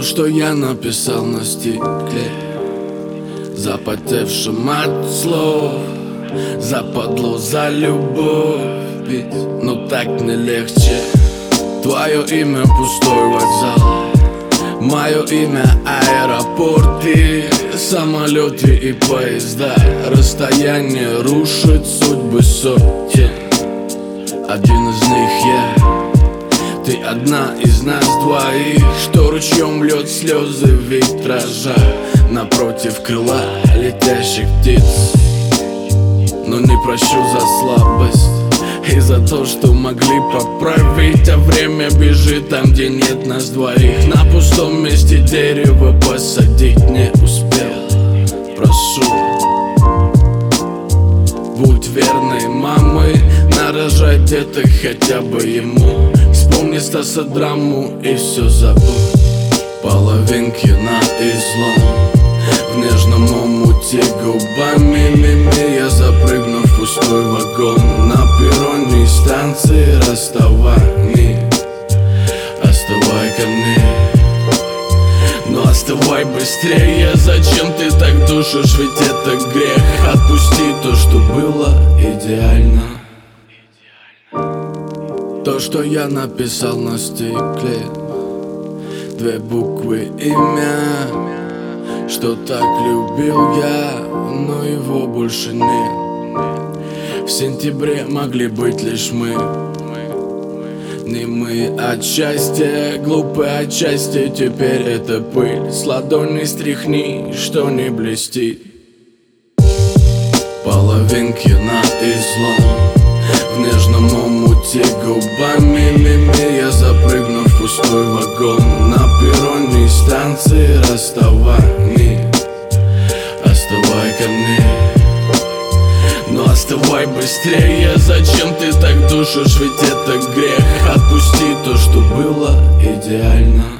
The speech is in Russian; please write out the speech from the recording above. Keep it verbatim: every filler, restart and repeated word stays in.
что я написал на стекле, запотевшим от слов, западло за любовь пить, но так не легче. Твое имя пустой вокзал, мое имя аэропорты, самолеты и поезда. Расстояние рушит судьбы сотен, один из них я. Ты одна из нас двоих, что ручьем льет слезы витража напротив крыла летящих птиц. Но не прощу за слабость и за то, что могли поправить. А время бежит там, где нет нас двоих. На пустом месте дерево посадить не успел. Прошу, будь верной мамой, нарожай деток хотя бы ему. Вспомни Стаса Драму и все забудь. Половинки на излом, в нежном омуте губами мими. Я запрыгну в пустой вагон на перроне станции расставаний. Остывай ко мне, но остывай быстрее. Зачем ты так душишь, ведь это грех. Отпусти то, что было идеально, то, что я написал на стекле. Две буквы, имя, что так любил я, но его больше нет. В сентябре могли быть лишь мы, не мы от счастья, глупые от счастья. Теперь это пыль, с ладони стряхни, что не блестит. Половинки на излом, в нежном омуте губами мими. Я запрыгну в пустой вагон на перроне станции расставаний. Остывай ко мне, но остывай быстрее. Зачем ты так душишь, ведь это грех. Отпусти то, что было идеально.